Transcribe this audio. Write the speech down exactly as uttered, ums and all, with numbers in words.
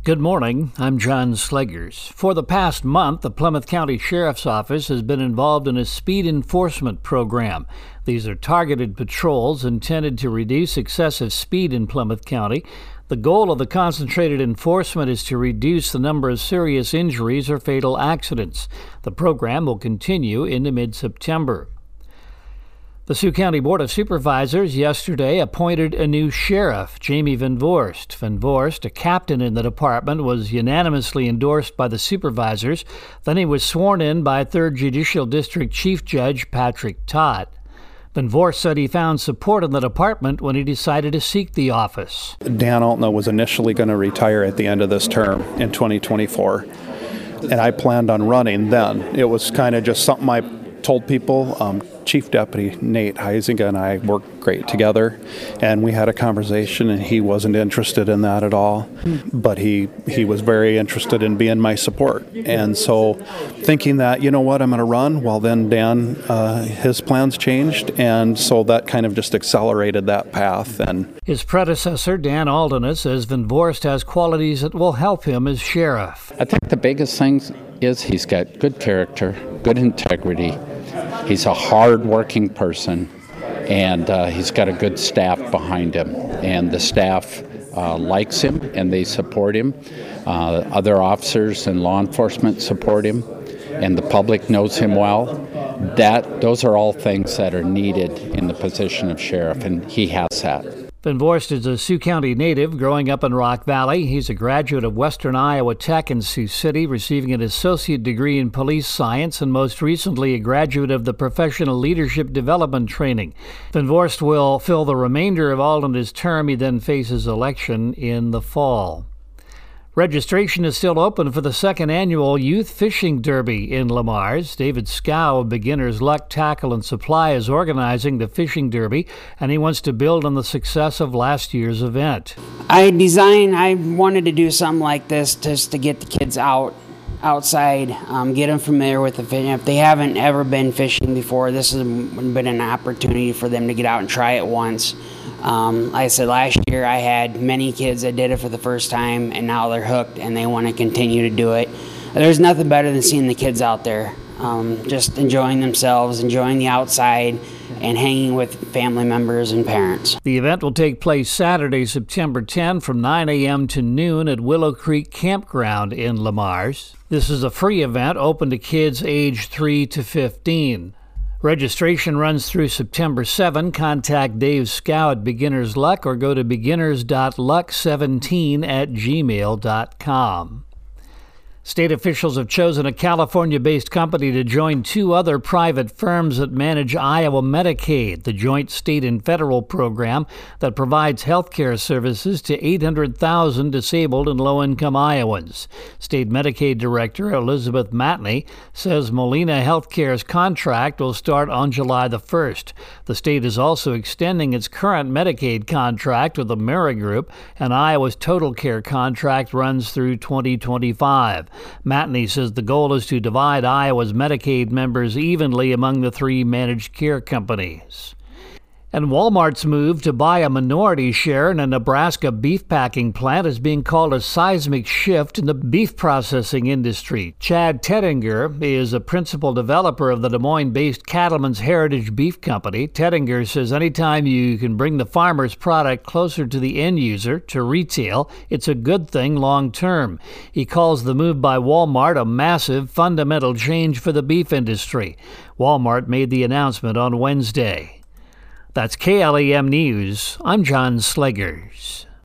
Good morning, I'm John Sleggers. For the past month, the Plymouth County Sheriff's Office has been involved in a speed enforcement program. These are targeted patrols intended to reduce excessive speed in Plymouth County. The goal of the concentrated enforcement is to reduce the number of serious injuries or fatal accidents. The program will continue into mid-September. The Sioux County Board of Supervisors yesterday appointed a new sheriff, Jamie Van Voorst. Van Voorst, a captain in the department, was unanimously endorsed by the supervisors. Then he was sworn in by third Judicial District Chief Judge Patrick Todd. Van Voorst said he found support in the department when he decided to seek the office. Dan Altna was initially going to retire at the end of this term in twenty twenty-four, and I planned on running then. It was kind of just something I told people. Um, Chief Deputy Nate Heisinger and I worked great together, and we had a conversation, and he wasn't interested in that at all, but he he was very interested in being my support. And so thinking that, you know what, I'm going to run, well then Dan, uh, his plans changed, and so that kind of just accelerated that path. And his predecessor, Dan Aldana, says Van Voorst has qualities that will help him as sheriff. I think the biggest thing is he's got good character, good integrity. He's a hard-working person, and uh, he's got a good staff behind him. And the staff uh, likes him, and they support him. Uh, other officers and law enforcement support him, and the public knows him well. That those are all things that are needed in the position of sheriff, and he has that. Van Voorst is a Sioux County native growing up in Rock Valley. He's a graduate of Western Iowa Tech in Sioux City, receiving an associate degree in police science, and most recently a graduate of the Professional Leadership Development Training. Van Voorst will fill the remainder of Aldana's term. He then faces election in the fall. Registration is still open for the second annual Youth Fishing Derby in Le Mars. David Scow of Beginner's Luck, Tackle, and Supply is organizing the Fishing Derby, and he wants to build on the success of last year's event. I designed, I wanted to do something like this just to get the kids out, outside, um, get them familiar with the fishing. If they haven't ever been fishing before, this has been an opportunity for them to get out and try it once. Um, like I said, last year I had many kids that did it for the first time, and now they're hooked and they want to continue to do it. There's nothing better than seeing the kids out there, um, just enjoying themselves, enjoying the outside, and hanging with family members and parents. The event will take place Saturday, September tenth from nine a.m. to noon at Willow Creek Campground in Le Mars. This is a free event open to kids aged three to fifteen. Registration runs through September seventh. Contact Dave Scow at Beginner's Luck or go to beginners dot luck seventeen at gmail dot com. State officials have chosen a California-based company to join two other private firms that manage Iowa Medicaid, the joint state and federal program that provides health care services to eight hundred thousand disabled and low-income Iowans. State Medicaid Director Elizabeth Matney says Molina Healthcare's contract will start on July the first. The state is also extending its current Medicaid contract with Amerigroup, and Iowa's Total Care contract runs through twenty twenty-five. Matney says the goal is to divide Iowa's Medicaid members evenly among the three managed care companies. And Walmart's move to buy a minority share in a Nebraska beef packing plant is being called a seismic shift in the beef processing industry. Chad Tettinger is a principal developer of the Des Moines-based Cattleman's Heritage Beef Company. Tettinger says anytime you can bring the farmer's product closer to the end user, to retail, it's a good thing long term. He calls the move by Walmart a massive fundamental change for the beef industry. Walmart made the announcement on Wednesday. That's K L E M News. I'm John Sleggers.